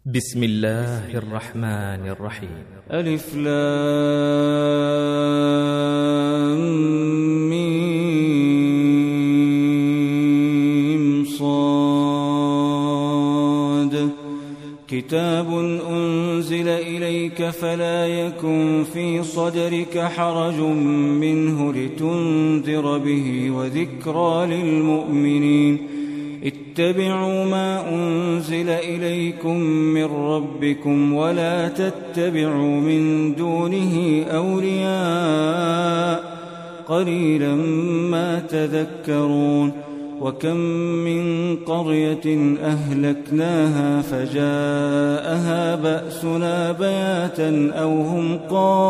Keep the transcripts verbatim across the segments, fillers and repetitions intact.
بسم الله الرحمن الرحيم. ألف لام ميم صاد كتاب أنزل إليك فلا يكن في صدرك حرج منه لتنذر به وذكرى للمؤمنين. اتبعوا ما أنزل إليكم من ربكم ولا تتبعوا من دونه أولياء قليلا ما تذكرون. وكم من قرية أهلكناها فجاءها بأسنا بياتا أو هم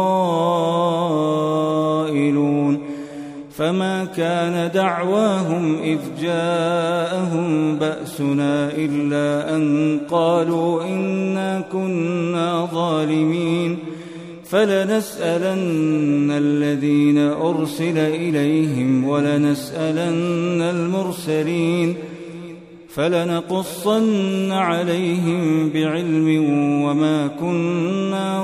قائلون فما كان دعواهم إذ جاءهم بأسنا إلا أن قالوا إنا كنا ظالمين. فلنسألن الذين أرسل إليهم ولنسألن المرسلين فلنقصن عليهم بعلم وما كنا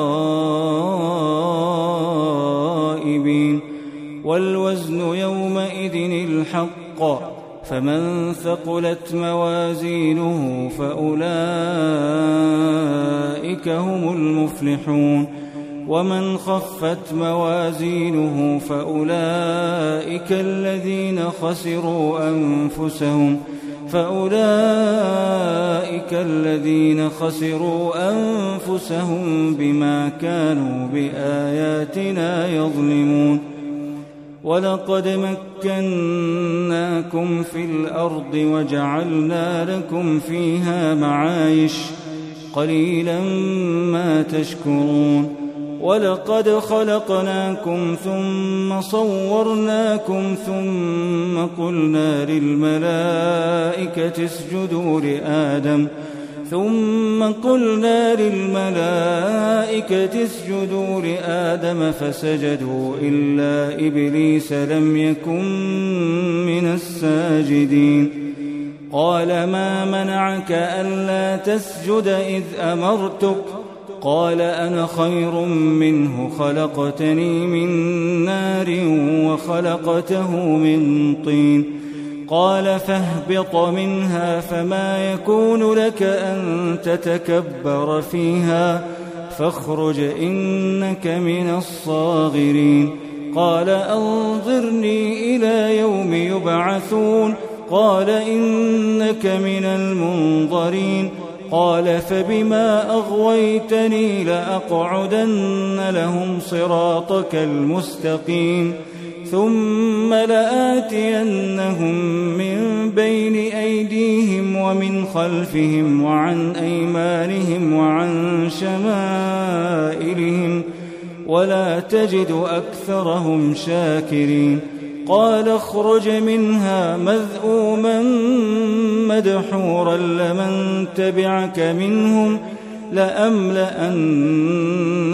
غائبين. والوزن يومئذ الحق فمن ثقلت موازينه فأولئك هم المفلحون ومن خفت موازينه فأولئك الذين خسروا أنفسهم فأولئك الذين خسروا أنفسهم بما كانوا بآياتنا يظلمون. ولقد مكناكم في الأرض وجعلنا لكم فيها معايش قليلا ما تشكرون. ولقد خلقناكم ثم صورناكم ثم قلنا للملائكة اسجدوا لآدم ثم قلنا للملائكة اسجدوا لآدم فسجدوا إلا إبليس لم يكن من الساجدين. قال ما منعك ألا تسجد إذ أمرتك قال أنا خير منه خلقتني من نار وخلقته من طين. قال فاهبط منها فما يكون لك أن تتكبر فيها فاخرج إنك من الصاغرين. قال أنظرني إلى يوم يبعثون قال إنك من المنظرين. قال فبما أغويتني لأقعدن لهم صراطك المستقيم ثم لآتينهم من بين أيديهم ومن خلفهم وعن أيمانهم وعن شمائلهم ولا تجد أكثرهم شاكرين. قال اخرج منها مذءوما مدحورا لمن تبعك منهم لأملأن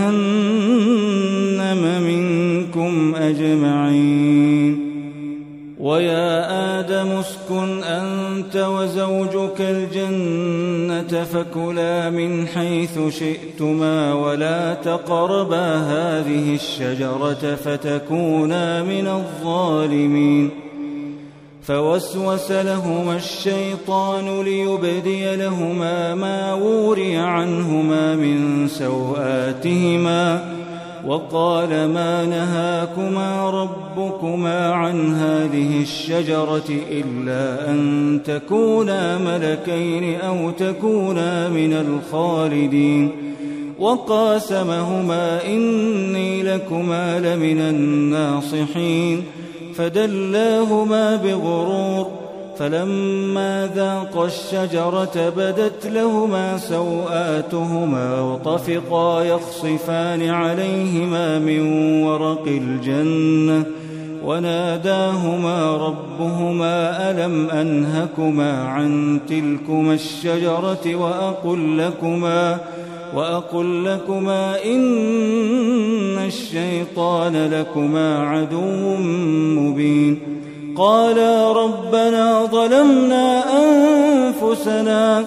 جهنم منكم أجمعين. ويا آدم اسكن أنت وزوجك الجنة فكلا من حيث شئتما ولا تقربا هذه الشجرة فتكونا من الظالمين. فوسوس لهما الشيطان ليبدي لهما ما وري عنهما من سوآتهما وقال ما نهاكما ربكما عن هذه الشجرة إلا أن تكونا ملكين أو تكونا من الخالدين. وقاسمهما إني لكما لمن الناصحين فدلاهما بغرور فلما ذاقا الشجرة بدت لهما سوآتهما وطفقا يخصفان عليهما من ورق الجنة وناداهما ربهما ألم أنهكما عن تلكما الشجرة وأقل لكما وأقل لكما إن الشيطان لكما عدو مبين. قالا ربنا ظلمنا أنفسنا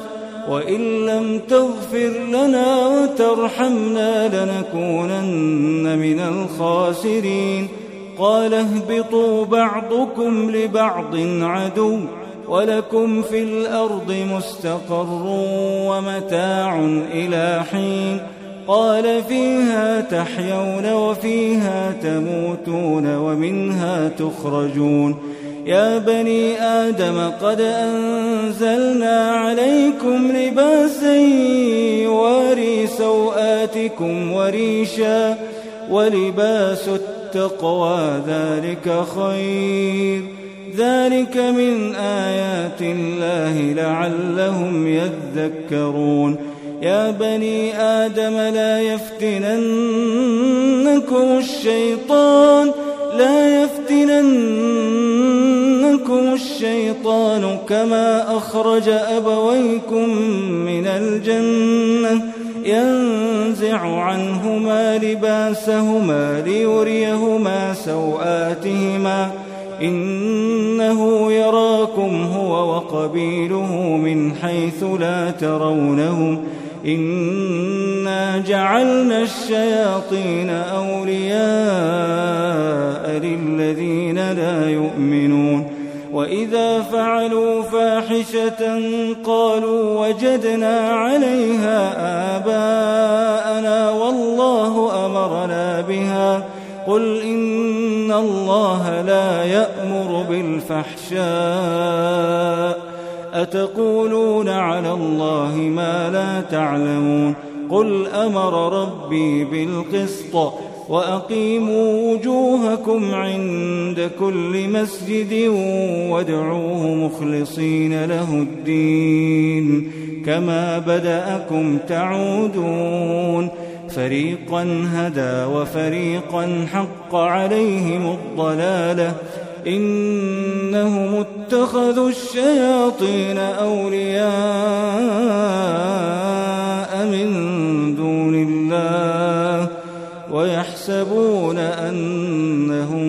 وإن لم تغفر لنا وترحمنا لنكونن من الخاسرين قال اهبطوا بعضكم لبعض عدو ولكم في الأرض مستقر ومتاع إلى حين قال فيها تحيون وفيها تموتون ومنها تخرجون يا بني آدم قد أنزلنا عليكم لباسا يواري سوآتكم وريشا ولباس التقوى ذلك خير ذلك من آيات الله لعلهم يذكرون يا بني آدم لا يفتننكم الشيطان لا يفتننكم الشيطان كما أخرج أبويكم من الجنة ينزع عنهما لباسهما ليريهما سوآتهما إنه يراكم هو وقبيله من حيث لا ترونهم إنا جعلنا الشياطين أولياء للذين لا يؤمنون وإذا فعلوا فاحشة قالوا وجدنا عليها آباءنا والله أمرنا بها قل إن الله لا يأمر بالفحشاء أتقولون على الله ما لا تعلمون قل أمر ربي بالقسط وأقيموا وجوهكم عند كل مسجد وادعوه مخلصين له الدين كما بدأكم تعودون فريقا هدى وفريقا حق عليهم الضلالة إنهم اتخذوا الشياطين أولياء من دون الله ويحسبون أنهم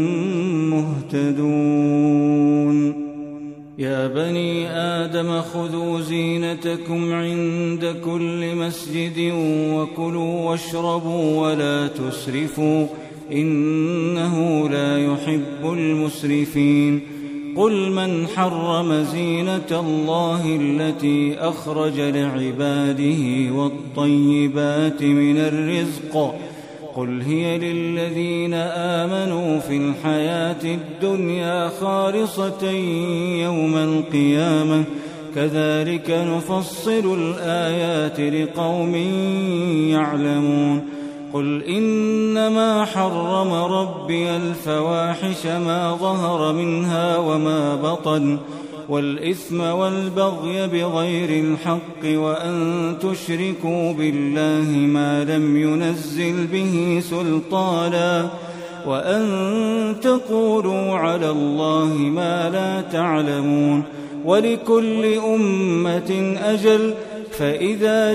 مهتدون يا بني آدم خذوا زينتكم عند كل مسجد وكلوا واشربوا ولا تسرفوا إنه لا يحب المسرفين قل من حرم زينة الله التي أخرج لعباده والطيبات من الرزق قل هي للذين آمنوا في الحياة الدنيا خالصة يوم القيامة كذلك نفصل الآيات لقوم يعلمون قل إنما حرم ربي الفواحش ما ظهر منها وما بطن والإثم والبغي بغير الحق وأن تشركوا بالله ما لم ينزل به سلطانا وأن تقولوا على الله ما لا تعلمون ولكل أمة أجل فإذا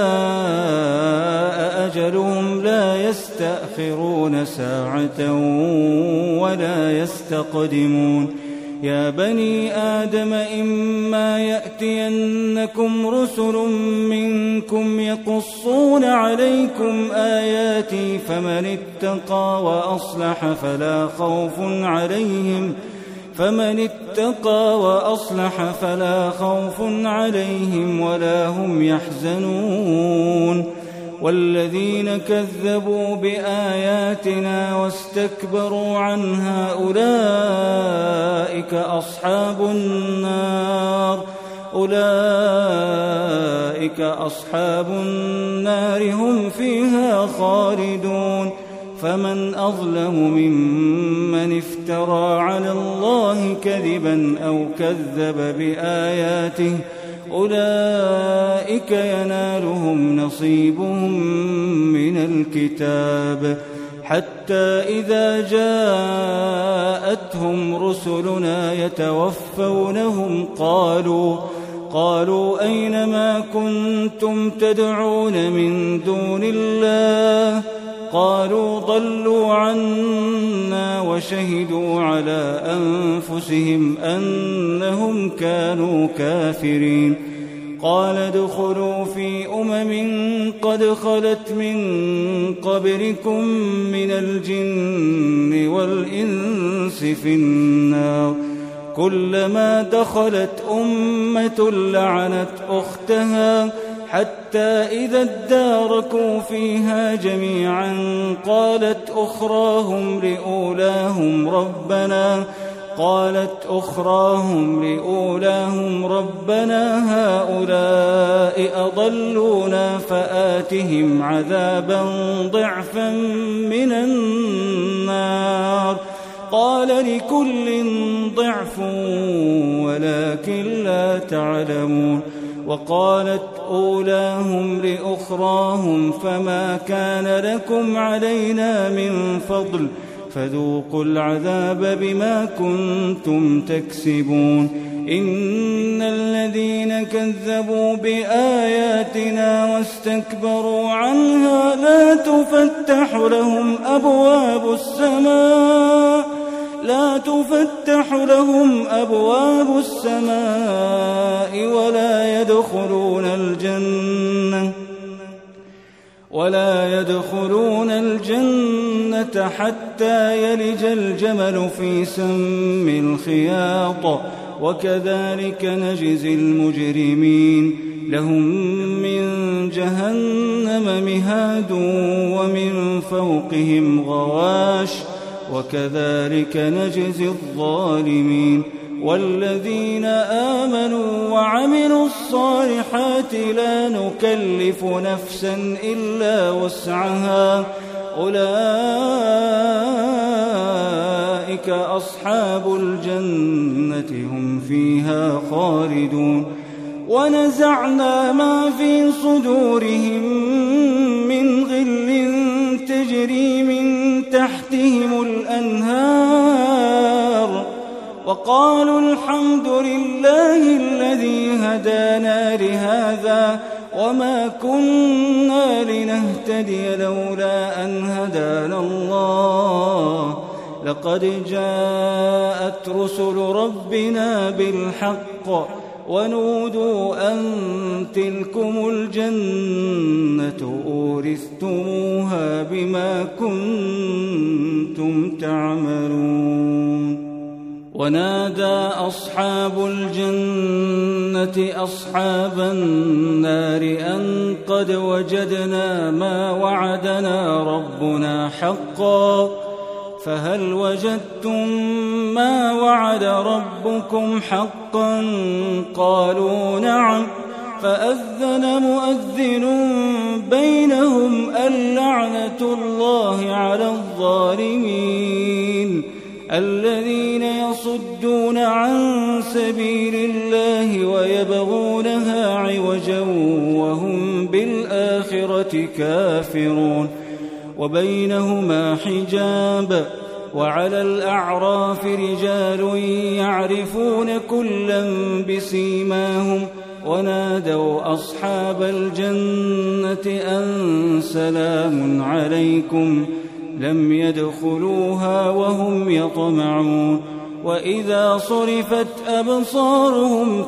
جاء أجلهم لا يستأخرون ساعة ولا يستقدمون يا بني آدم إما يأتينكم رسل منكم يقصون عليكم آياتي فمن اتقى وأصلح فلا خوف عليهم فمن اتقى وأصلح فلا خوف عليهم ولا هم يحزنون والذين كذبوا بآياتنا واستكبروا عنها أولئك أصحاب النار أولئك أصحاب النار هم فيها خالدون فمن أظلم ممن افترى على الله كذبا أو كذب بآياته أولئك ينالهم نصيبهم من الكتاب حتى إذا جاءتهم رسلنا يتوفونهم قالوا قالوا أين ما كنتم تدعون من دون الله قالوا ضلوا عنا وشهدوا على أنفسهم أنهم كانوا كافرين قال ادخلوا في أمم قد خلت من قبلكم من الجن والإنس في النار كلما دخلت أمة لعنت أختها حتى إذا اداركوا فيها جميعا قالت أخراهم لأولاهم ربنا قالت أخراهم لأولاهم ربنا هؤلاء أضلونا فآتهم عذابا ضعفا من النار قال لكل ضعف ولكن لا تعلمون وقالت أولاهم لأخراهم فما كان لكم علينا من فضل فذوقوا العذاب بما كنتم تكسبون إن الذين كذبوا بآياتنا واستكبروا عنها لا تفتح لهم أبواب السماء لا تفتح لهم أبواب السماء ولا يدخلون الجنة ولا يدخلون الجنة حتى يلج الجمل في سم الخياط وكذلك نجزي المجرمين لهم من جهنم مهاد ومن فوقهم غواش وكذلك نجزي الظالمين والذين آمنوا وعملوا الصالحات لا نكلف نفسا إلا وسعها أولئك أصحاب الجنة هم فيها خالدون ونزعنا ما في صدورهم من غل تجري من تحتهم الأنهار وقالوا الحمد لله الذي هدانا لهذا وما كنا لنهتدي لولا أن هدانا الله لقد جاءت رسل ربنا بالحق ونودوا أن تلكم الجنة أورثتموها بما كنتم تعملون ونادى أصحاب الجنة أصحاب النار أن قد وجدنا ما وعدنا ربنا حقا فهل وجدتم ما وعد ربكم حقا قالوا نعم فأذن مؤذن بينهم اللعنة الله على الظالمين الذين يصدون عن سبيل الله ويبغونها عوجا وهم بالآخرة كافرون وبينهما حجاب وعلى الأعراف رجال يعرفون كلا بسيماهم ونادوا أصحاب الجنة أن سلام عليكم لم يدخلوها وهم يطمعون وإذا صرفت أبصارهم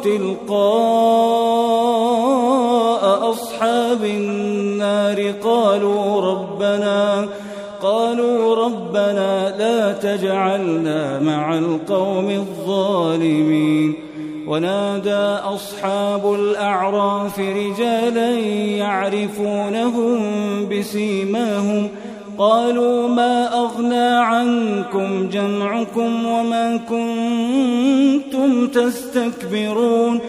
تلقاء أصحاب النار قالوا ربنا قالوا ربنا لا تجعلنا مع القوم الظالمين ونادى أصحاب الأعراف رجالا يعرفونهم بسيماهم قالوا ما أغنى عنكم جمعكم وما كنتم تستكبرون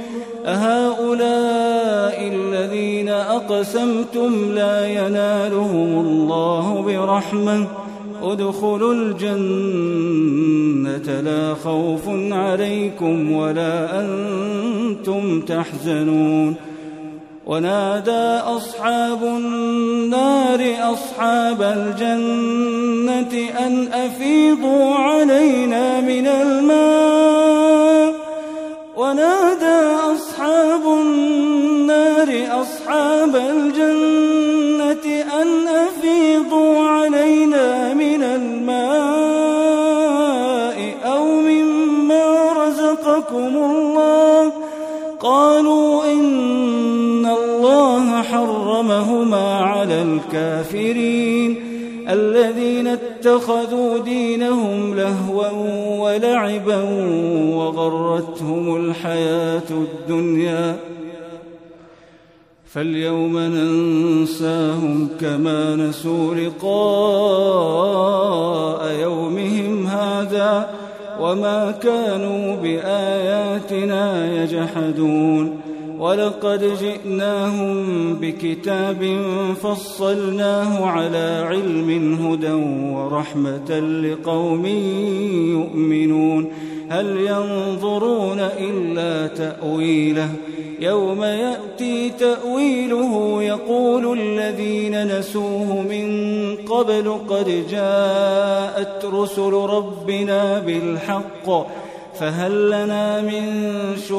أهؤلاء الذين أقسمتم لا ينالهم الله برحمة ادخلوا الجنة لا خوف عليكم ولا أنتم تحزنون ونادى أصحاب النار أصحاب الجنة أن أفيضوا علينا من الماء ونادى أصحاب النار أصحاب الجنة أن أفيضوا علينا من الماء أو مما رزقكم الله قالوا إن حرمهما على الكافرين الذين اتخذوا دينهم لهوا ولعبا وغرتهم الحياة الدنيا فاليوم ننساهم كما نسوا لقاء يومهم هذا وما كانوا بآياتنا يجحدون ولقد جئناهم بكتاب فصلناه على علم هدى ورحمة لقوم يؤمنون هل ينظرون إلا تأويله يوم يأتي تأويله يقول الذين نسوه من قبل قد جاءت رسل ربنا بالحق فهل لنا من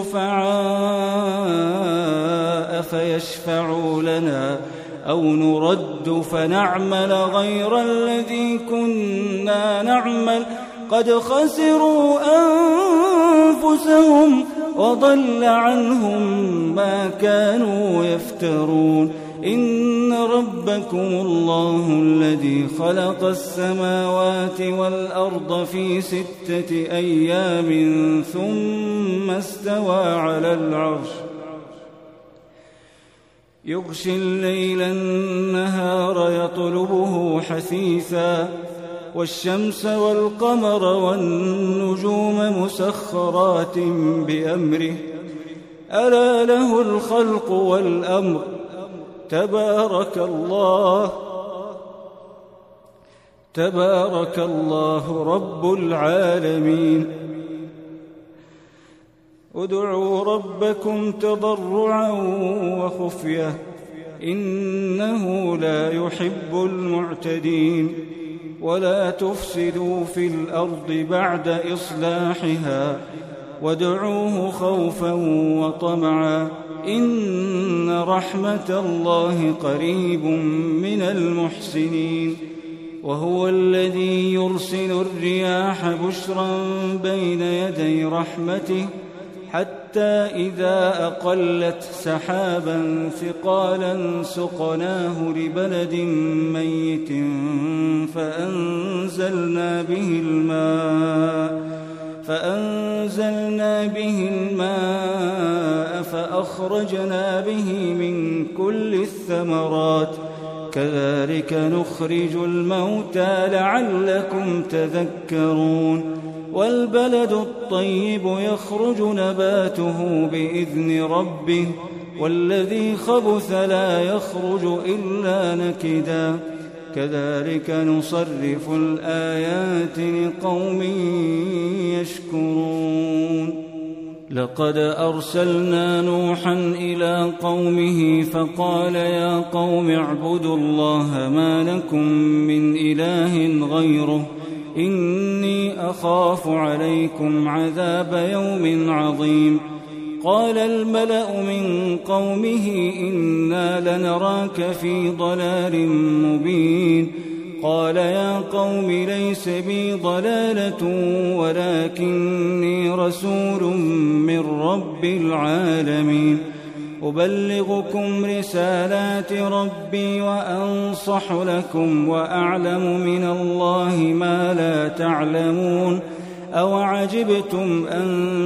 شفعاء فيشفعوا لنا أو نرد فنعمل غير الذي كنا نعمل قد خسروا أنفسهم وضل عنهم ما كانوا يفترون إن ربكم الله الذي خلق السماوات والأرض في ستة أيام ثم استوى على العرش يغشي الليل النهار يطلبه حثيثا والشمس والقمر والنجوم مسخرات بأمره ألا له الخلق والأمر تبارك الله تبارك الله رب العالمين ادعوا ربكم تضرعا وخفية إنه لا يحب المعتدين ولا تفسدوا في الأرض بعد إصلاحها وادعوه خوفا وطمعا إن رحمة الله قريب من المحسنين وهو الذي يرسل الرياح بشرا بين يدي رحمته حتى إذا أقلت سحابا ثقالا سقناه لبلد ميت فأنزلنا به الماء فأنزلنا به الماء فأخرجنا به من كل الثمرات كذلك نخرج الموتى لعلكم تذكرون والبلد الطيب يخرج نباته بإذن ربه والذي خبث لا يخرج إلا نكدا كذلك نصرف الآيات لقوم يشكرون لقد أرسلنا نوحا إلى قومه فقال يا قوم اعبدوا الله ما لكم من إله غيره إني أخاف عليكم عذاب يوم عظيم قال الملأ من قومه إنا لنراك في ضلال مبين قال يا قوم ليس بي ضلالة ولكني رسول من رب العالمين أبلغكم رسالات ربي وأنصح لكم وأعلم من الله ما لا تعلمون أوعجبتم أن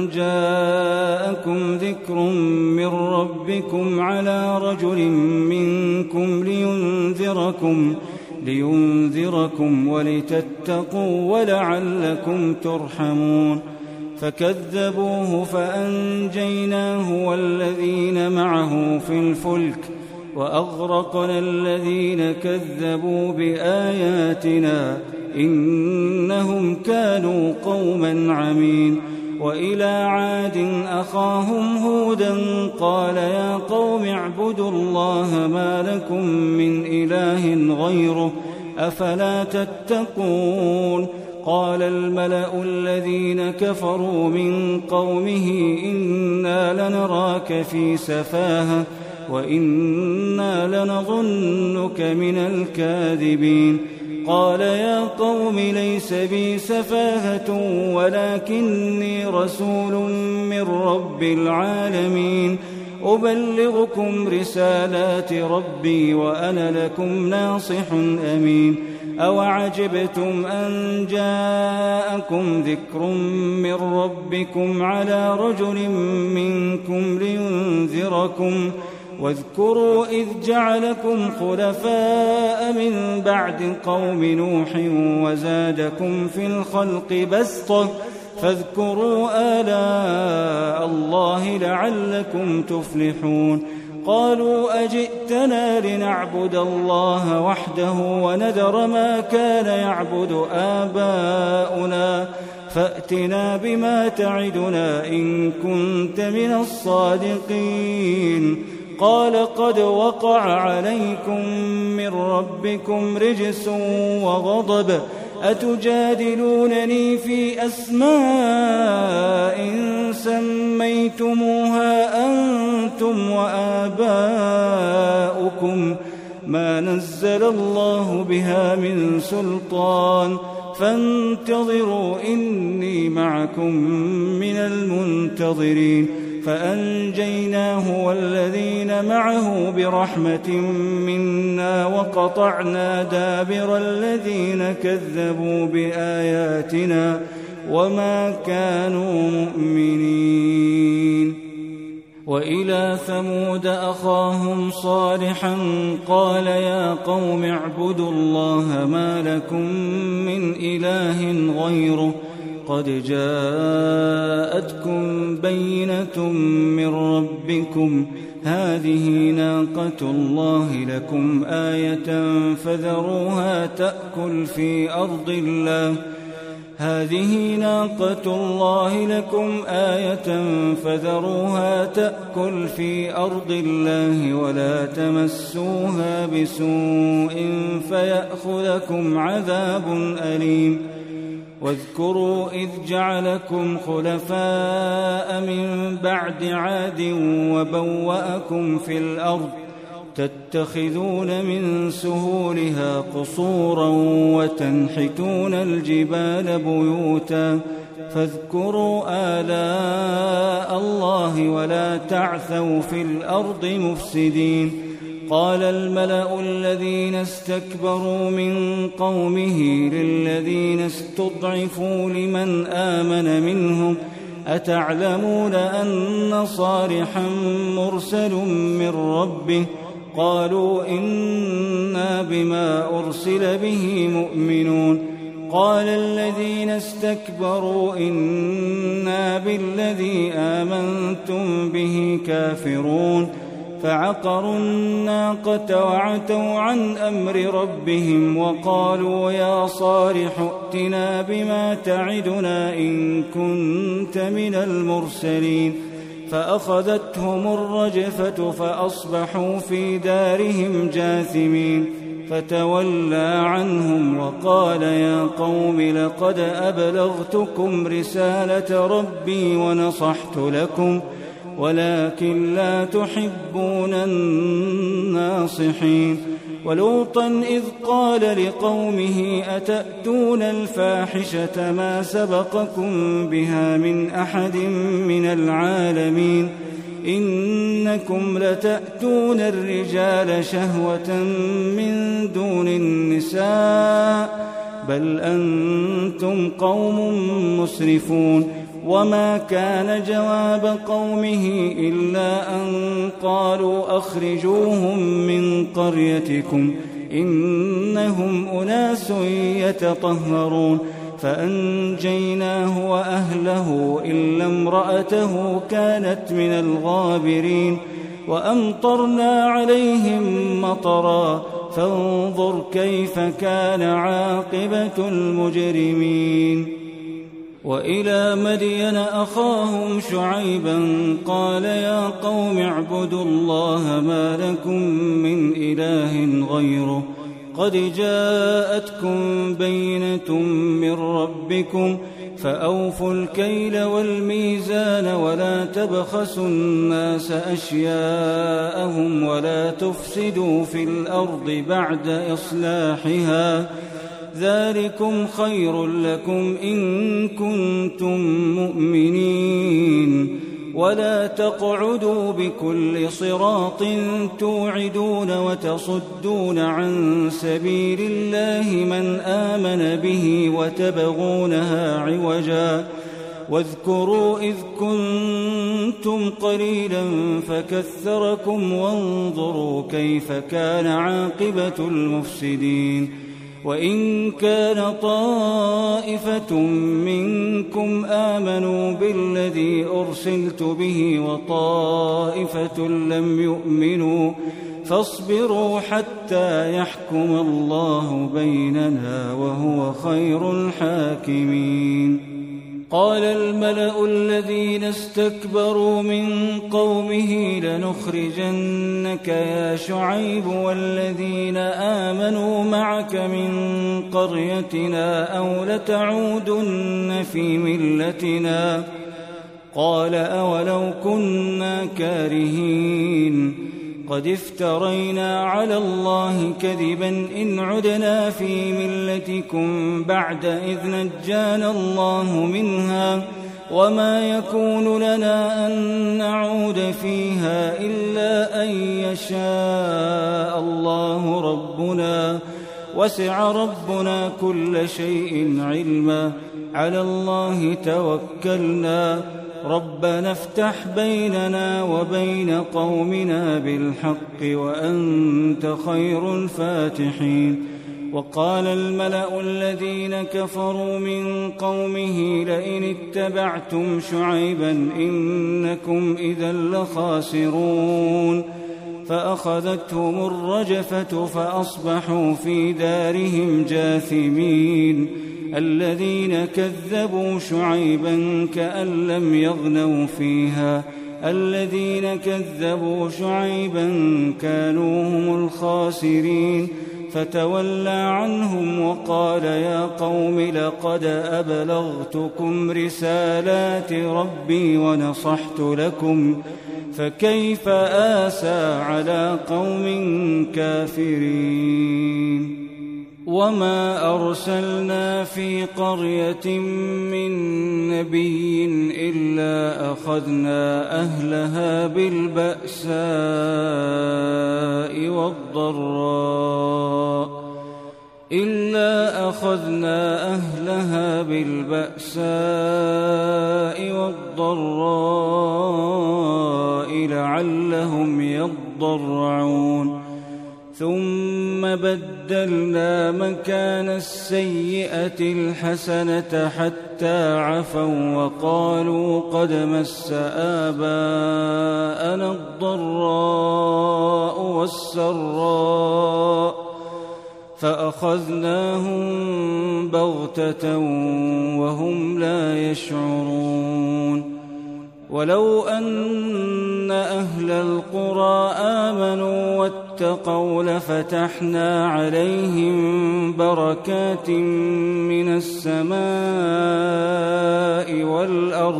جاءكم ذكر من ربكم على رجل منكم لينذركم لينذركم ولتتقوا ولعلكم ترحمون فكذبوه فأنجيناه والذين معه في الفلك وأغرقنا الذين كذبوا بآياتنا إنهم كانوا قوما عمين وإلى عاد أخاهم هودا قال يا قوم اعبدوا الله ما لكم من إله غيره أفلا تتقون قال الملأ الذين كفروا من قومه إنا لنراك في سفاهة وإنا لنظنك من الكاذبين قال يا قوم ليس بي سفاهة ولكني رسول من رب العالمين أبلغكم رسالات ربي وأنا لكم ناصح أمين أوعجبتم أن جاءكم ذكر من ربكم على رجل منكم لينذركم واذكروا إذ جعلكم خلفاء من بعد قوم نوح وزادكم في الخلق بسطة فاذكروا آلاء الله لعلكم تفلحون قالوا أجئتنا لنعبد الله وحده وندر ما كان يعبد آباؤنا فأتنا بما تعدنا إن كنت من الصادقين قال قد وقع عليكم من ربكم رجس وغضب أتجادلونني في أسماء سميتموها أنتم وآباؤكم ما نزل الله بها من سلطان فانتظروا إني معكم من المنتظرين فأنجيناه والذين معه برحمة منا وقطعنا دابر الذين كذبوا بآياتنا وما كانوا مؤمنين وإلى ثمود أخاهم صالحا قال يا قوم اعبدوا الله ما لكم من إله غيره قد جاءتكم بينة من ربكم هذه ناقة الله لكم آية فذروها تأكل في أرض الله هذه ناقة الله لكم آية فذروها تأكل في أرض الله ولا تمسوها بسوء فيأخذكم عذاب أليم واذكروا إذ جعلكم خلفاء من بعد عاد وبوأكم في الأرض تتخذون من سهولها قصورا وتنحتون الجبال بيوتا فاذكروا آلاء الله ولا تعثوا في الأرض مفسدين قال الملأ الذين استكبروا من قومه للذين استضعفوا لمن آمن منهم أتعلمون أن صالحا مرسل من ربه قالوا إنا بما أرسل به مؤمنون قال الذين استكبروا إنا بالذي آمنتم به كافرون فعقروا الناقة وعتوا عن أمر ربهم وقالوا يا صالح ائتنا بما تعدنا إن كنت من المرسلين فأخذتهم الرجفة فأصبحوا في دارهم جاثمين فتولى عنهم وقال يا قوم لقد أبلغتكم رسالة ربي ونصحت لكم ولكن لا تحبون الناصحين ولوطا إذ قال لقومه أتأتون الفاحشة ما سبقكم بها من أحد من العالمين إنكم لتأتون الرجال شهوة من دون النساء بل أنتم قوم مسرفون وما كان جواب قومه إلا أن قالوا أخرجوهم من قريتكم إنهم أناس يتطهرون فأنجيناه وأهله إلا امرأته كانت من الغابرين وأمطرنا عليهم مطرا فانظر كيف كان عاقبة المجرمين وإلى مدين أخاهم شعيبا قال يا قوم اعبدوا الله ما لكم من إله غيره قد جاءتكم بينة من ربكم فأوفوا الكيل والميزان ولا تبخسوا الناس أشياءهم ولا تفسدوا في الأرض بعد إصلاحها ذلكم خير لكم إن كنتم مؤمنين ولا تقعدوا بكل صراط توعدون وتصدون عن سبيل الله من آمن به وتبغونها عوجا واذكروا إذ كنتم قليلا فكثركم وانظروا كيف كان عاقبة المفسدين وإن كان طائفة منكم آمنوا بالذي أرسلت به وطائفة لم يؤمنوا فاصبروا حتى يحكم الله بيننا وهو خير الحاكمين. قال الملأ الذين استكبروا من قومه لنخرجنك يا شعيب والذين آمنوا معك من قريتنا أو لتعودن في ملتنا قال أولو كنا كارهين قد افترينا على الله كذبا إن عدنا في ملتكم بعد إذ نجانا الله منها وما يكون لنا أن نعود فيها إلا أن يشاء الله ربنا وسع ربنا كل شيء علما على الله توكلنا ربنا افتح بيننا وبين قومنا بالحق وأنت خير الفاتحين. وقال الملأ الذين كفروا من قومه لئن اتبعتم شعيبا إنكم إذا لخاسرون فأخذتهم الرجفة فأصبحوا في دارهم جاثمين. الذين كذبوا شعيبا كأن لم يغنوا فيها الذين كذبوا شعيبا كانوا هم الخاسرين فتولى عنهم وقال يا قوم لقد أبلغتكم رسالات ربي ونصحت لكم فكيف آسى على قوم كافرين. وما أرسلنا في قرية من نبي إلا أخذنا أهلها بالبأساء والضراء إلا أخذنا أهلها بالبأساء والضراء لعلهم يضرعون ثم بدلنا مكان السيئة الحسنة حتى عفوا وقالوا قد مس آباءنا الضراء والسراء فأخذناهم بغتة وهم لا يشعرون. ولو أن أهل القرى آمنوا واتقوا لفتحنا عليهم بركات من السماء والأرض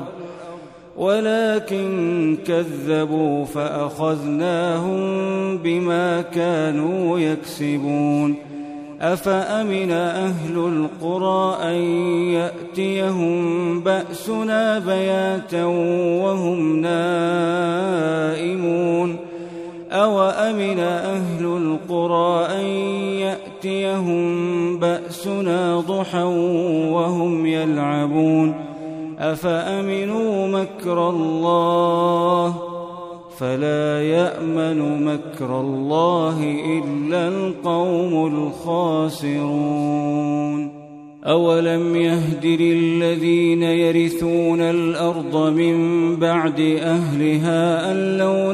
ولكن كذبوا فأخذناهم بما كانوا يكسبون. أفأمن أهل القرى أن يأتيهم بأسنا بياتا وهم نائمون أوأمن أهل القرى أن يأتيهم بأسنا ضحى وهم يلعبون أفأمنوا مكر الله فلا يأمن مكر الله إلا القوم الخاسرون. أولم يهد للذين يرثون الأرض من بعد أهلها أن لو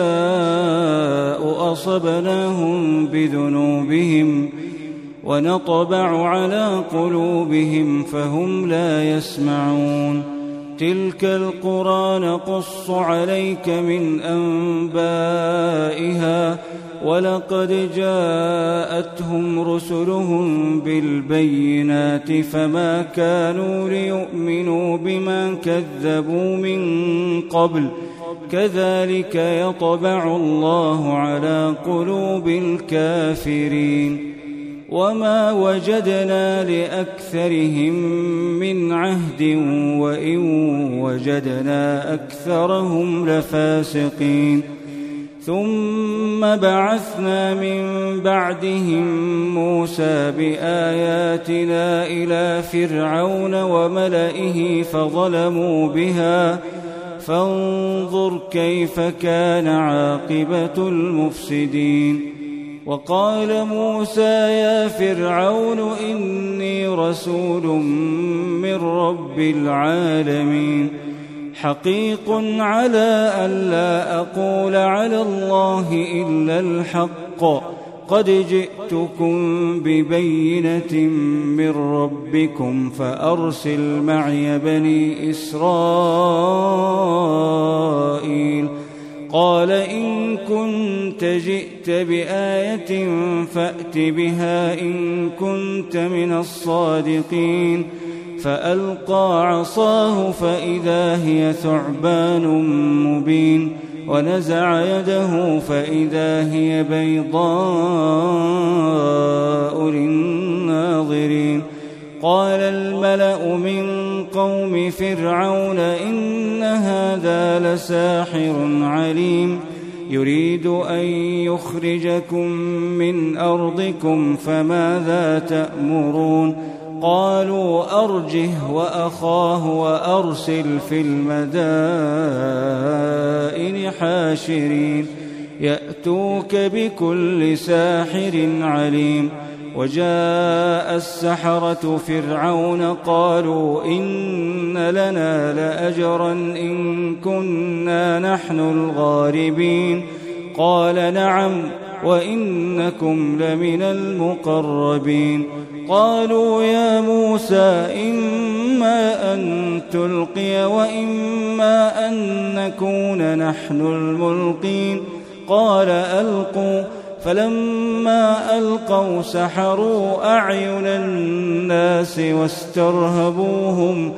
نشاء أصبناهم بذنوبهم ونطبع على قلوبهم فهم لا يسمعون. تلك القرى نقص عليك من أنبائها ولقد جاءتهم رسلهم بالبينات فما كانوا ليؤمنوا بما كذبوا من قبل كذلك يطبع الله على قلوب الكافرين. وما وجدنا لأكثرهم من عهد وإن وجدنا أكثرهم لفاسقين ثم بعثنا من بعدهم موسى بآياتنا إلى فرعون وملئه فظلموا بها فانظر كيف كان عاقبة المفسدين. وقال موسى يا فرعون إني رسول من رب العالمين حقيق على ألا أقول على الله إلا الحق قد جئتكم ببينة من ربكم فأرسل معي بني إسرائيل. قال إن كنت جئت بآية فأت بها إن كنت من الصادقين. فألقى عصاه فإذا هي ثعبان مبين ونزع يده فإذا هي بيضاء للناظرين. قال الملأ من قوم فرعون إن هذا لساحر عليم يريد أن يخرجكم من أرضكم فماذا تأمرون؟ قالوا أرجه وأخاه وأرسل في المدائن حاشرين يأتوك بكل ساحر عليم. وجاء السحرة فرعون قالوا إن لنا لأجرا إن كنا نحن الغالبين. قال نعم وإنكم لمن المقربين. قالوا يا موسى إما أن تلقي وإما أن نكون نحن الملقين. قال ألقوا. فلما ألقوا سحروا أعين الناس واسترهبوهم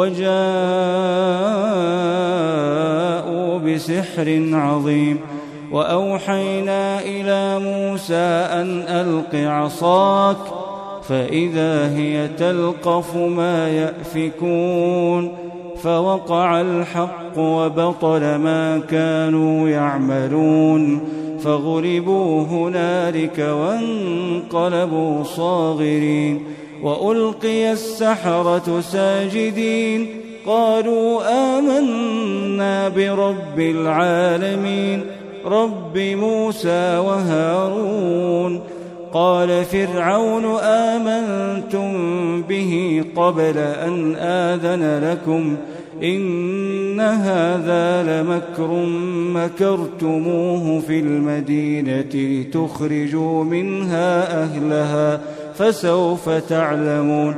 وجاءوا بسحر عظيم. وأوحينا إلى موسى أن ألق عصاك فإذا هي تلقف ما يأفكون. فوقع الحق وبطل ما كانوا يعملون فغلبوا هنالك وانقلبوا صاغرين. وألقي السحرة ساجدين قالوا آمنا برب العالمين رب موسى وهارون. قال فرعون آمنتم به قبل أن آذن لكم إن هذا لمكر مكرتموه في المدينة لتخرجوا منها أهلها فسوف تعلمون.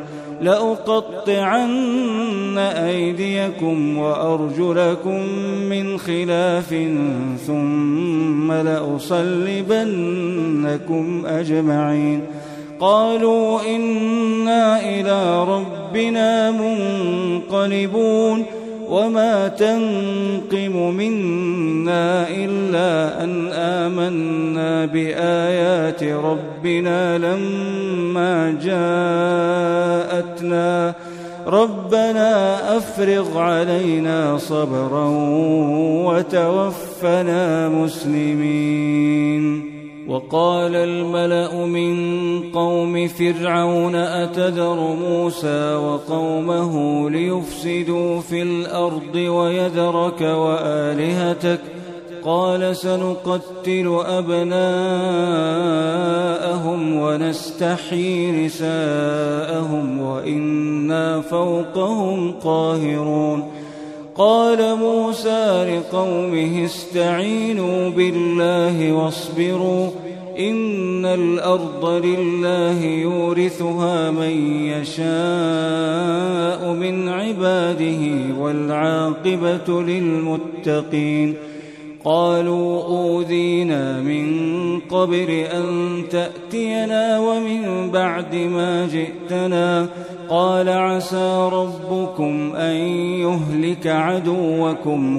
لأقطعن أيديكم وأرجلكم من خلاف ثم لأصلبنكم أجمعين. قالوا إنا إلى ربنا منقلبون وما تنقم منا إلا أن آمنا بآيات ربنا لما جاءتنا ربنا أفرغ علينا صبرا وتوفنا مسلمين. وقال الملأ من قوم فرعون أتذر موسى وقومه ليفسدوا في الأرض ويذرك وآلهتك قال سنقتل أبناءهم ونستحيي نساءهم وإنا فوقهم قاهرون. قال موسى لقومه استعينوا بالله واصبروا إن الأرض لله يورثها من يشاء من عباده والعاقبة للمتقين. قالوا أوذينا من قبل أن تأتينا ومن بعد ما جئتنا قال عسى ربكم أن يهلك عدوكم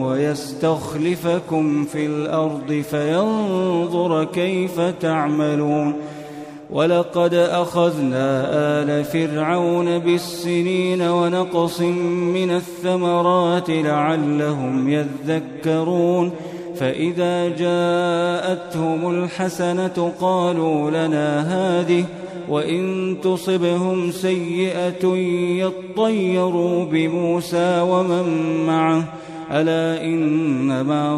ويستخلفكم في الأرض فينظر كيف تعملون. ولقد أخذنا آل فرعون بالسنين ونقص من الثمرات لعلهم يذكرون فإذا جاءتهم الحسنة قالوا لنا هذه وإن تصبهم سيئة يطيروا بموسى ومن معه ألا إنما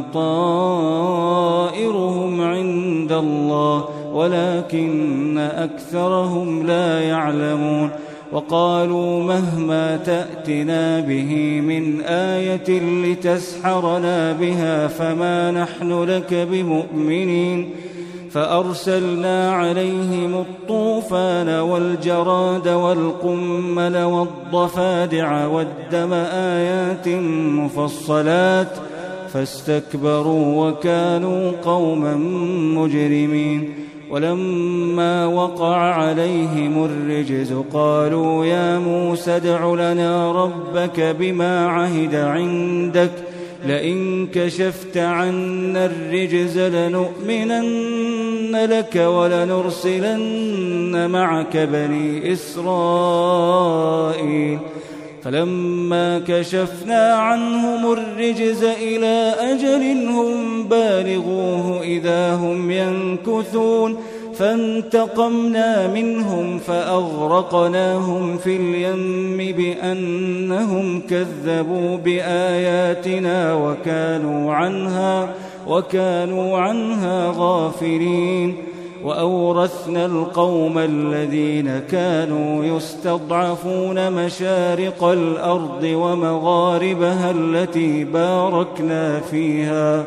طائرهم عند الله ولكن أكثرهم لا يعلمون وقالوا مهما تأتنا به من آية لتسحرنا بها فما نحن لك بمؤمنين فأرسلنا عليهم الطوفان والجراد والقمل والضفادع والدم آيات مفصلات فاستكبروا وكانوا قوما مجرمين ولما وقع عليهم الرجز قالوا يا موسى ادع لنا ربك بما عهد عندك لئن كشفت عنا الرجز لنؤمنن لك ولنرسلن معك بني إسرائيل فلما كشفنا عنهم الرجز إلى أجل هم بالغوه إذا هم ينكثون فانتقمنا منهم فأغرقناهم في اليم بأنهم كذبوا بآياتنا وكانوا عنها وكانوا عنها غافلين وأورثنا القوم الذين كانوا يستضعفون مشارق الأرض ومغاربها التي باركنا فيها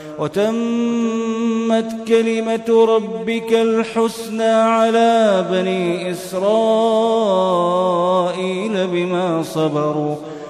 وتمت كلمة ربك الحسنى على بني إسرائيل بما صبروا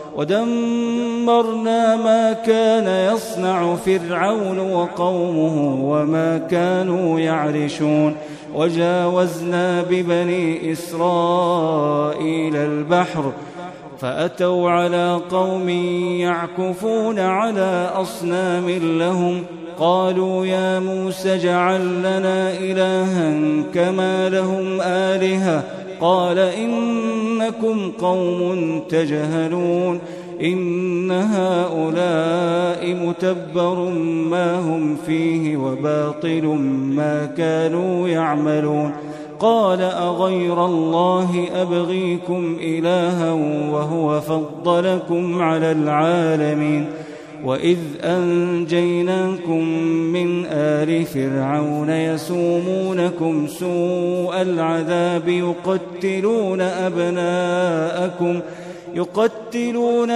ودمرنا ما كان يصنع فرعون وقومه وما كانوا يعرشون وجاوزنا ببني إسرائيل البحر فأتوا على قوم يعكفون على أصنام لهم قالوا يا موسى اجعل لنا إلها كما لهم آلهة قال إنكم قوم تجهلون إن هؤلاء متبر ما هم فيه وباطل ما كانوا يعملون قال أغير الله أبغيكم إلها وهو فضلكم على العالمين وإذ أنجيناكم من آل فرعون يسومونكم سوء العذاب يقتلون أبناءكم يقتلون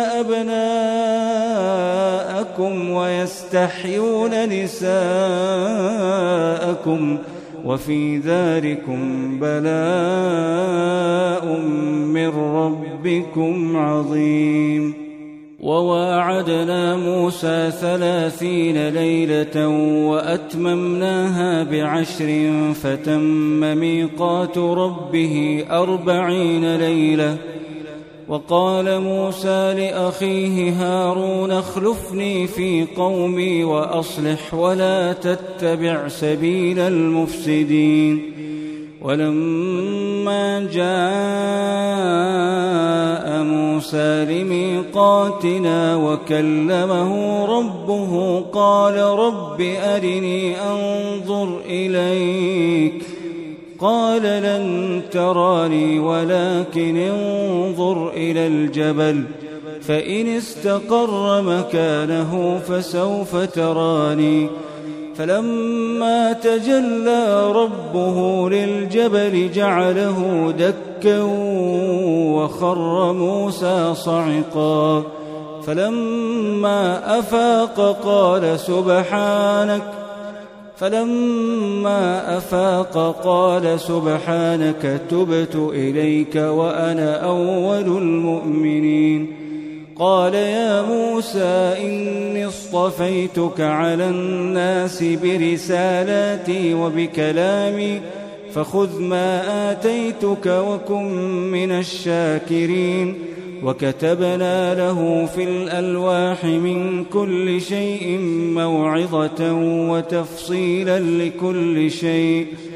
أبناءكم ويستحيون نساءكم وفي ذلكم بلاء من ربكم عظيم وواعدنا موسى ثلاثين ليلة وأتممناها بعشر فتم ميقات ربه أربعين ليلة وقال موسى لأخيه هارون اخلفني في قومي وأصلح ولا تتبع سبيل المفسدين ولما جاء موسى لميقاتنا وكلمه ربه قال رب أرني أنظر إليك قال لن تراني ولكن انظر إلى الجبل فإن استقر مكانه فسوف تراني فلما تجلى ربه للجبل جعله دكا وخر موسى صعقا فلما أفاق قال سبحانك فلما أفاق قال سبحانك تبت إليك وأنا أول المؤمنين قال يا موسى إني اصطفيتك على الناس برسالاتي وبكلامي فخذ ما آتيتك وكن من الشاكرين وكتبنا له في الألواح من كل شيء موعظة وتفصيلا لكل شيء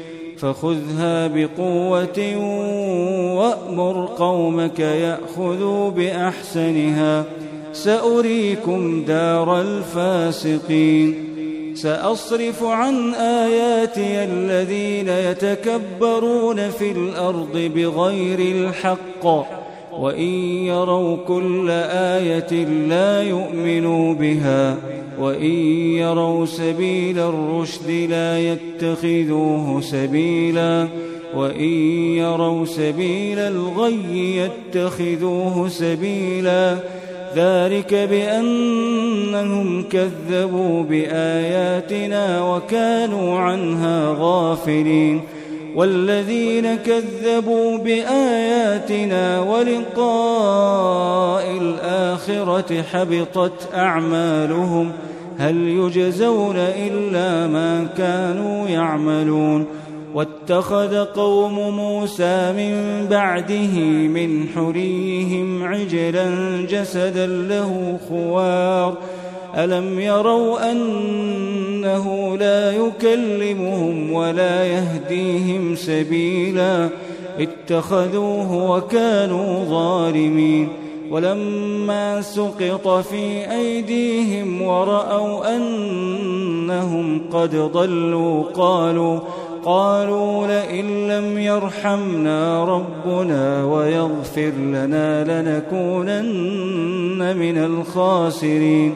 فخذها بقوة وأمر قومك يأخذوا بأحسنها سأريكم دار الفاسقين سأصرف عن آياتي الذين يتكبرون في الأرض بغير الحق وإن يروا كل آية لا يؤمنوا بها وإن يروا سبيل الرشد لا يتخذوه سبيلا وإن يروا سبيل الغي يتخذوه سبيلا ذلك بأنهم كذبوا بآياتنا وكانوا عنها غافلين والذين كذبوا بآياتنا ولقاء الآخرة حبطت أعمالهم هل يجزون إلا ما كانوا يعملون واتخذ قوم موسى من بعده من حليهم عجلا جسدا له خوار ألم يروا أنه لا يكلمهم ولا يهديهم سبيلا اتخذوه وكانوا ظالمين ولما سقط في أيديهم ورأوا أنهم قد ضلوا قالوا قالوا لئن لم يرحمنا ربنا ويغفر لنا لنكونن من الخاسرين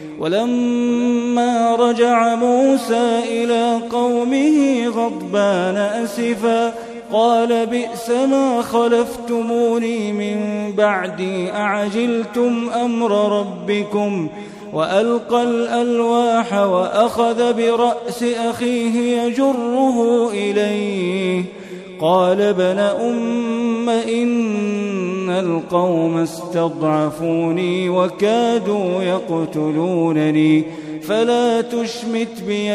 ولما رجع موسى إلى قومه غضبان أسفا قال بئس ما خلفتموني من بعدي أعجلتم أمر ربكم وألقى الألواح وأخذ برأس أخيه يجره إليه قال ابن أم إن القوم استضعفوني وكادوا يقتلونني فلا تشمت بي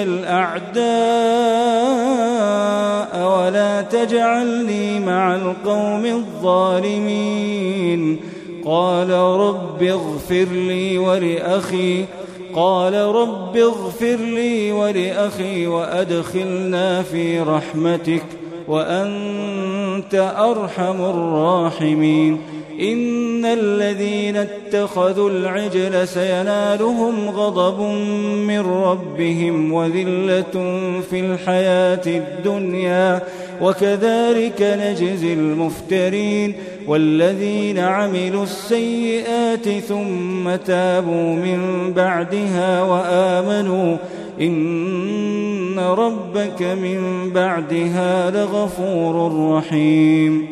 الأعداء ولا تجعلني مع القوم الظالمين قال رب اغفر لي ولأخي قال رب اغفر لي ولأخي وأدخلنا في رحمتك وأنت أرحم الراحمين إن الذين اتخذوا العجل سينالهم غضب من ربهم وذلة في الحياة الدنيا وكذلك نجزي المفترين والذين عملوا السيئات ثم تابوا من بعدها وآمنوا إن ربك من بعدها لغفور رحيم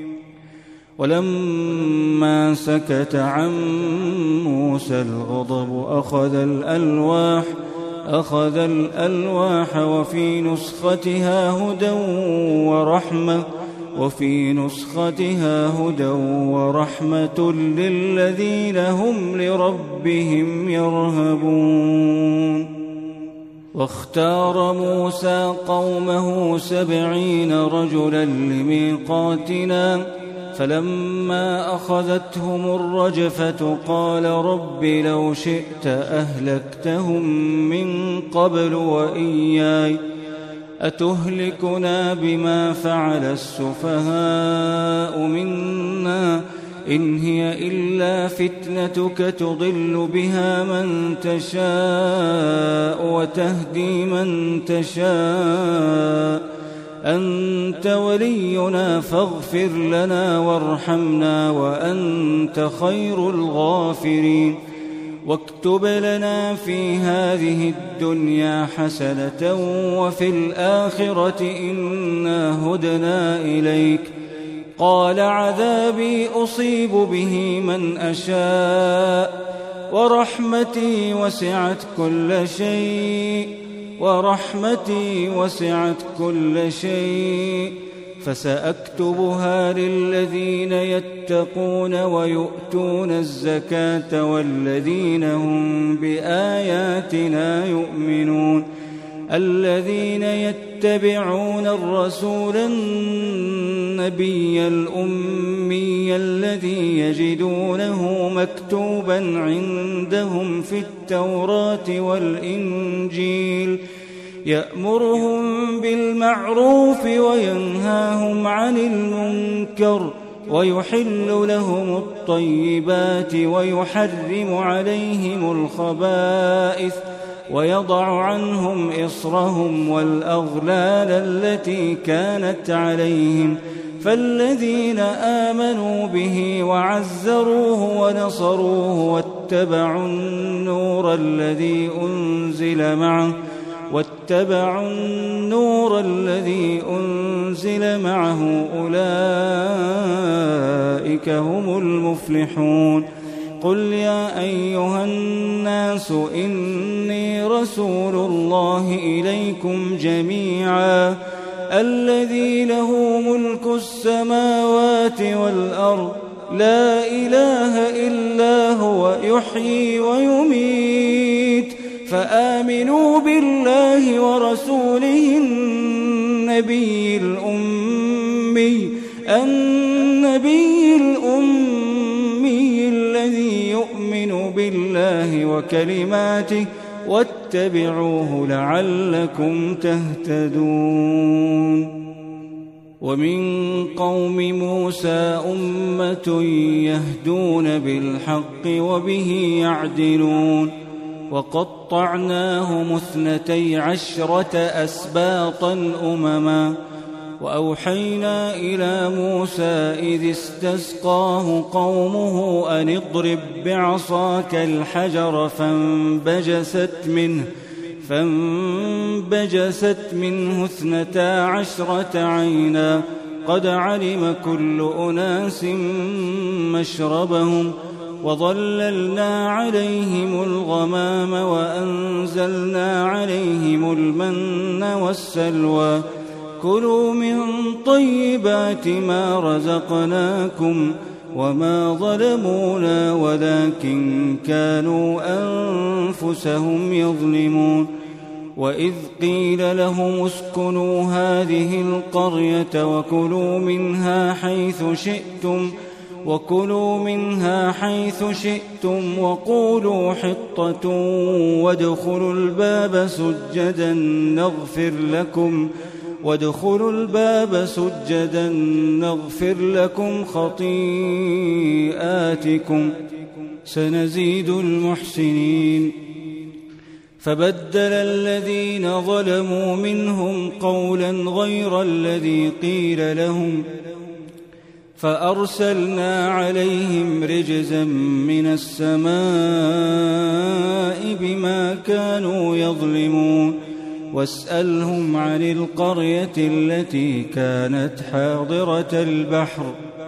ولما سكت عن موسى الغضب أخذ الألواح أخذ الألواح وفي نسختها هدى ورحمة وفي نسختها هدى ورحمة للذين هم لربهم يرهبون واختار موسى قومه سبعين رجلا لميقاتنا فلما أخذتهم الرجفة قال رب لو شئت أهلكتهم من قبل وإياي أتهلكنا بما فعل السفهاء منا إن هي إلا فتنتك تضل بها من تشاء وتهدي من تشاء أنت ولينا فاغفر لنا وارحمنا وأنت خير الغافرين واكتب لنا في هذه الدنيا حسنة وفي الآخرة إنا هدنا إليك قال عذابي أصيب به من أشاء ورحمتي وسعت كل شيء ورحمتي وسعت كل شيء فسأكتبها للذين يتقون ويؤتون الزكاة والذين هم بآياتنا يؤمنون الذين يتبعون الرسول النبي الأمي الذي يجدونه مكتوبا عندهم في التوراة والإنجيل يأمرهم بالمعروف وينهاهم عن المنكر ويحل لهم الطيبات ويحرم عليهم الخبائث ويضع عنهم إصرهم والأغلال التي كانت عليهم فالذين آمنوا به وعزروه ونصروه واتبعوا النور الذي أنزل معه واتبعوا النور الذي أنزل معه أولئك هم المفلحون. قل يا أيها الناس إني رسول الله إليكم جميعا الذي له ملك السماوات والأرض لا إله إلا هو يحيي ويميت فآمنوا بالله ورسوله النبي الأمي النبي الأمي الذي يؤمن بالله وكلماته واتبعوه لعلكم تهتدون. ومن قوم موسى أمة يهدون بالحق وبه يعدلون وقطعناهم اثنتي عشرة أسباطا أمما وأوحينا إلى موسى إذ استسقاه قومه أن اضرب بعصاك الحجر فانبجست منه فانبجست منه اثنتا عشرة عينا قد علم كل أناس مشربهم وظللنا عليهم الغمام وأنزلنا عليهم المن والسلوى كلوا من طيبات ما رزقناكم وما ظلمونا ولكن كانوا أنفسهم يظلمون. وإذ قيل لهم اسكنوا هذه القرية وكلوا منها حيث شئتم وكلوا منها حيث شئتم وقولوا حطة وادخلوا الباب سجدا نغفر لكم وادخلوا الباب سجدا نغفر لكم خطيئاتكم سنزيد المحسنين. فبدل الذين ظلموا منهم قولا غير الذي قيل لهم فأرسلنا عليهم رجزا من السماء بما كانوا يظلمون. واسألهم عن القرية التي كانت حاضرة البحر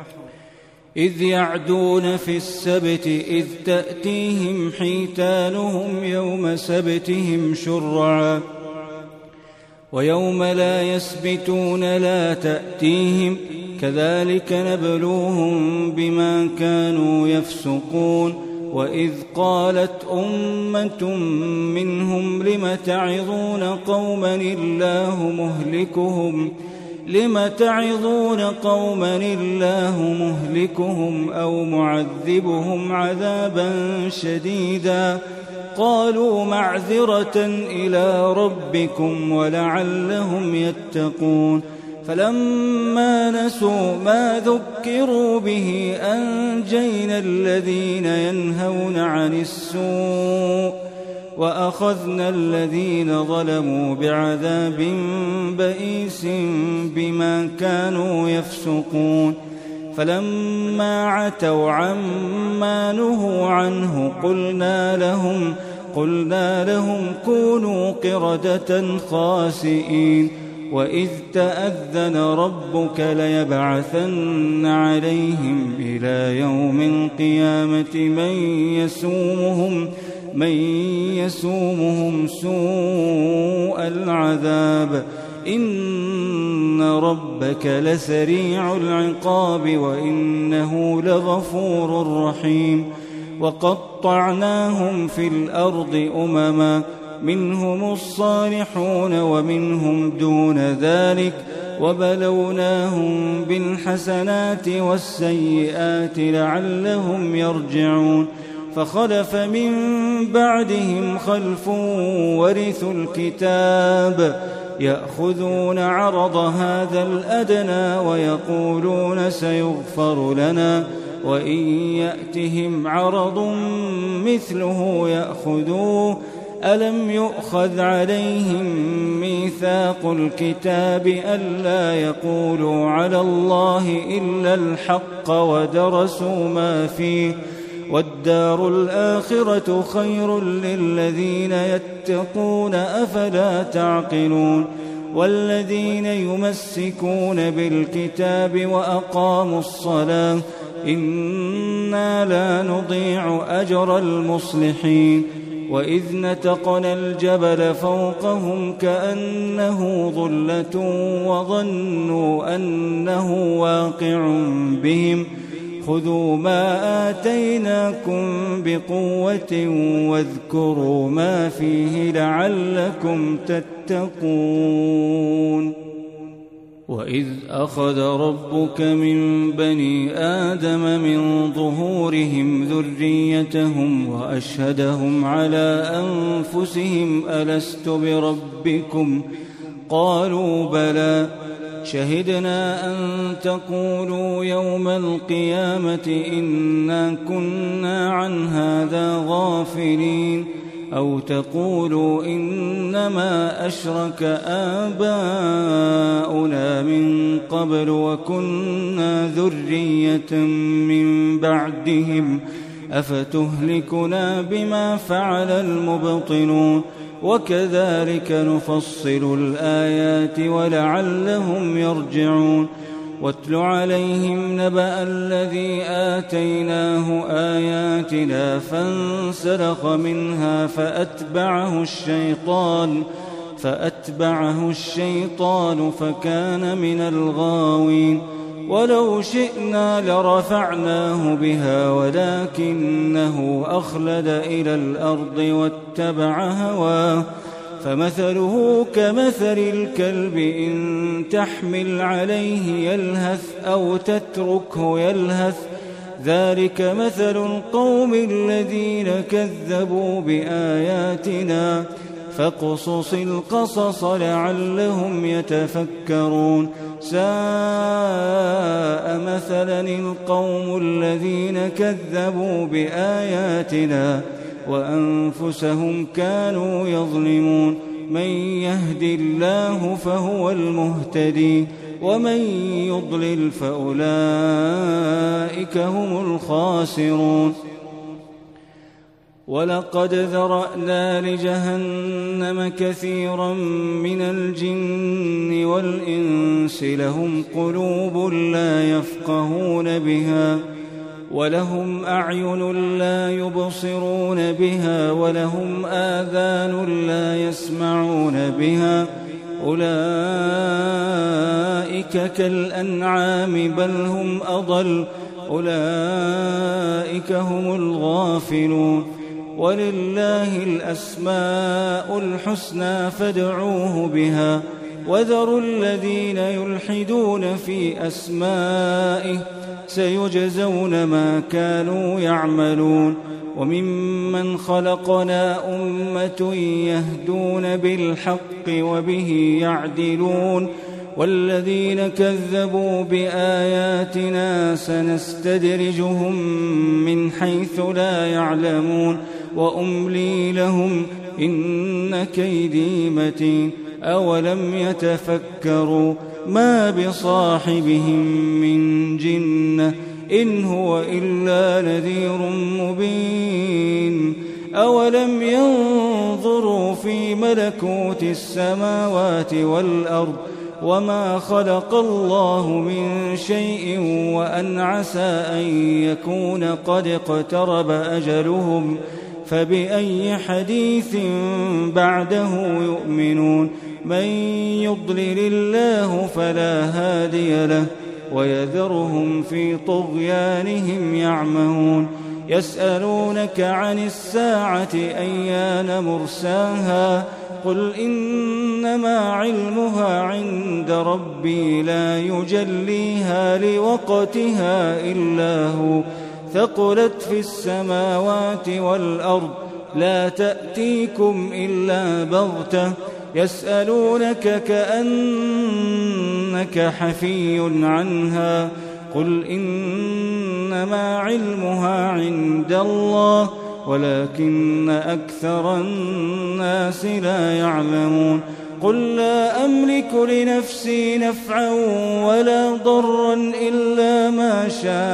إذ يعدون في السبت إذ تأتيهم حيتانهم يوم سبتهم شرعا ويوم لا يسبتون لا تأتيهم كذلك نبلوهم بما كانوا يفسقون. وإذ قالت أمة منهم لم تعظون قوما الله مهلكهم لم تعظون قوما الله مهلكهم أو معذبهم عذابا شديدا قالوا معذرة إلى ربكم ولعلهم يتقون. فلما نسوا ما ذكروا به أنجينا الذين ينهون عن السوء وأخذنا الذين ظلموا بعذاب بئيس بما كانوا يفسقون. فلما عتوا عما نهوا عنه قلنا لهم قلنا لهم كونوا قردة خاسئين. وإذ تأذن ربك ليبعثن عليهم إلى يوم القيامة من يسومهم من يسومهم سوء العذاب إن ربك لسريع العقاب وإنه لغفور رحيم. وقطعناهم في الأرض أمما منهم الصالحون ومنهم دون ذلك وبلوناهم بالحسنات والسيئات لعلهم يرجعون. فخلف من بعدهم خلف ورثوا الكتاب يأخذون عرض هذا الأدنى ويقولون سيغفر لنا وإن يأتهم عرض مثله يأخذوه ألم يؤخذ عليهم ميثاق الكتاب ألا يقولوا على الله إلا الحق ودرسوا ما فيه والدار الآخرة خير للذين يتقون أفلا تعقلون والذين يمسكون بالكتاب وأقاموا الصلاة إنا لا نضيع أجر المصلحين وإذ نتقنا الجبل فوقهم كأنه ظلة وظنوا أنه واقع بهم خذوا ما آتيناكم بقوة واذكروا ما فيه لعلكم تتقون وإذ أخذ ربك من بني آدم من ظهورهم ذريتهم وأشهدهم على أنفسهم ألست بربكم قالوا بلى شهدنا أن تقولوا يوم القيامة إنا كنا عن هذا غافلين أو تقولوا إنما أشرك آباؤنا من قبل وكنا ذرية من بعدهم أفتهلكنا بما فعل المبطلون وكذلك نفصل الآيات ولعلهم يرجعون واتل عليهم نبأ الذي آتيناه آياتنا فانسلخ منها فأتبعه الشيطان فأتبعه الشيطان فكان من الغاوين ولو شئنا لرفعناه بها ولكنه أخلد إلى الأرض واتبع هواه فمثله كمثل الكلب إن تحمل عليه يلهث أو تتركه يلهث ذلك مثل القوم الذين كذبوا بآياتنا فاقصص القصص لعلهم يتفكرون ساء مثلا القوم الذين كذبوا بآياتنا وأنفسهم كانوا يظلمون من يهد الله فهو المهتدي ومن يضلل فأولئك هم الخاسرون ولقد ذرأنا لجهنم كثيرا من الجن والإنس لهم قلوب لا يفقهون بها ولهم أعين لا يبصرون بها ولهم آذان لا يسمعون بها أولئك كالأنعام بل هم أضل أولئك هم الغافلون ولله الأسماء الحسنى فادعوه بها وذروا الذين يلحدون في أسمائه سيجزون ما كانوا يعملون وممن خلقنا أمة يهدون بالحق وبه يعدلون والذين كذبوا بآياتنا سنستدرجهم من حيث لا يعلمون وأملي لهم إن كيدي متين أولم يتفكروا ما بصاحبهم من جنة إن هو إلا نذير مبين أولم ينظروا في ملكوت السماوات والأرض وما خلق الله من شيء وأن عسى أن يكون قد اقترب أجلهم فبأي حديث بعده يؤمنون من يضلل الله فلا هادي له ويذرهم في طغيانهم يعمهون يسألونك عن الساعة أيان مرساها قل إنما علمها عند ربي لا يجليها لوقتها إلا هو ثقلت في السماوات والأرض لا تأتيكم إلا بغتة يسألونك كأنك حفي عنها قل إنما علمها عند الله ولكن أكثر الناس لا يعلمون قل لا أملك لنفسي نفعا ولا ضرا إلا ما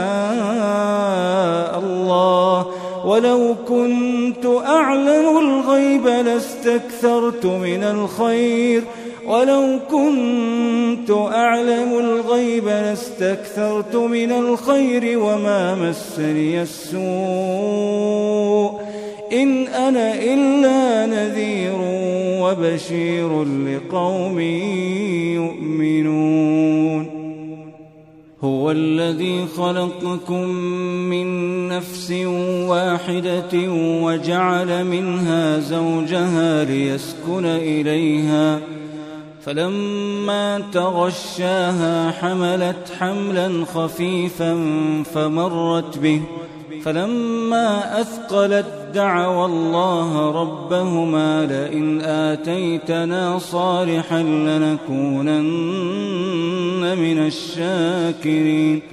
شاء الله ولو كنت أعلم الغيب لاستكثرت من الخير ولو كنت أعلم الغيب لاستكثرت من الخير وما مسني السوء إن أنا إلا نذير وبشير لقوم يؤمنون هو الذي خلقكم من نفس واحدة وجعل منها زوجها ليسكن إليها فلما تغشاها حملت حملا خفيفا فمرت به فلما أثقلت دعوا الله ربهما لئن آتيتنا صالحا لنكونن من الشاكرين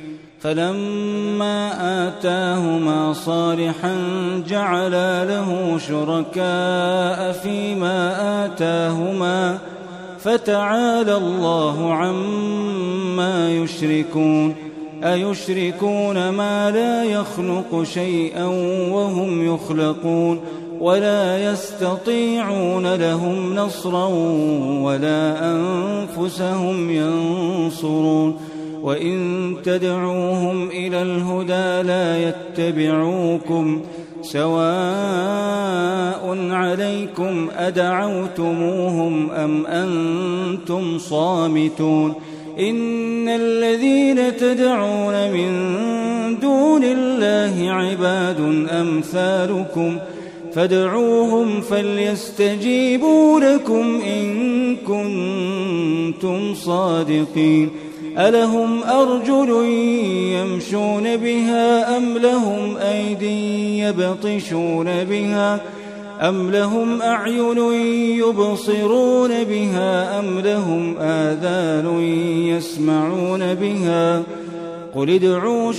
فلما آتاهما صالحا جعلا له شركاء فيما آتاهما فتعالى الله عما يشركون أيشركون ما لا يخلق شيئا وهم يخلقون ولا يستطيعون لهم نصرا ولا أنفسهم ينصرون وإن تدعوهم إلى الهدى لا يتبعوكم سواء عليكم أدعوتموهم أم أنتم صامتون إن الذين تدعون من دون الله عباد أمثالكم فادعوهم فليستجيبوا لكم إن كنتم صادقين ألهم أرجل يمشون بها أم لهم أيدي يبطشون بها أم لهم أعين يبصرون بها أم لهم آذان يسمعون بها قل ادعوا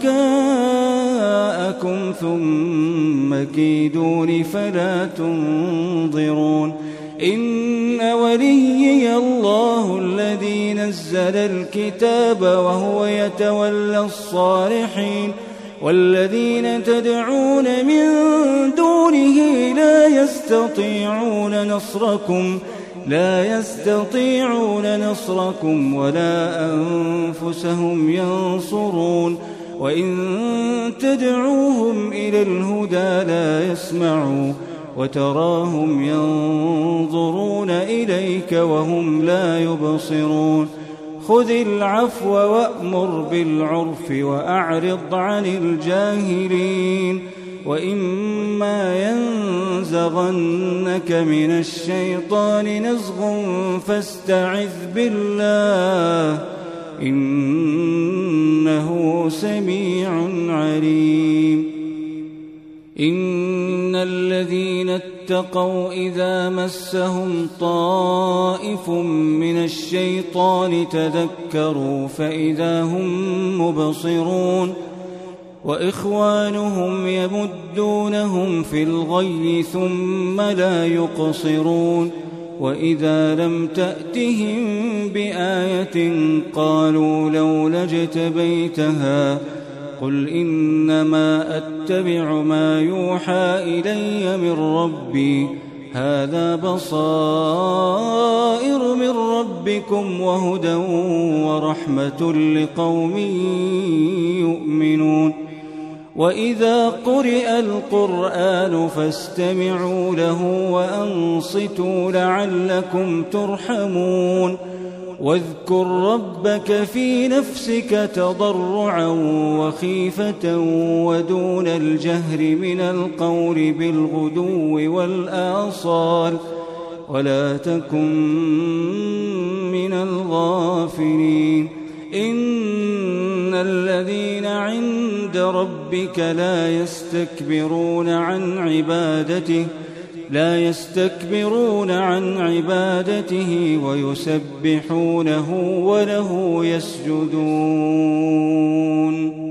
شركاءكم ثم كيدون فلا تنظرون إن وليي الله الذي نزل الكتاب وهو يتولى الصالحين والذين تدعون من دونه لا يستطيعون نصركم لا يستطيعون نصركم ولا أنفسهم ينصرون وإن تدعوهم إلى الهدى لا يسمعوا وتراهم ينظرون إليك وهم لا يبصرون خذ العفو وأمر بالعرف وأعرض عن الجاهلين وإما ينزغنك من الشيطان نزغ فاستعذ بالله إنه سميع عليم إن الذين اتقوا إذا مسهم طائف من الشيطان تذكروا فإذا هم مبصرون وإخوانهم يمدونهم في الغي ثم لا يقصرون وإذا لم تأتهم بآية قالوا لولا اجتبيتها قل إنما أتبع ما يوحى إلي من ربي هذا بصائر من ربكم وهدى ورحمة لقوم يؤمنون وإذا قرئ القرآن فاستمعوا له وأنصتوا لعلكم ترحمون واذكر ربك في نفسك تضرعا وخيفة ودون الجهر من القول بالغدو والآصال ولا تكن من الغافلين إن الذين عند عند ربك لا يستكبرون عن عبادته لا يستكبرون عن عبادته ويسبحونه وله يسجدون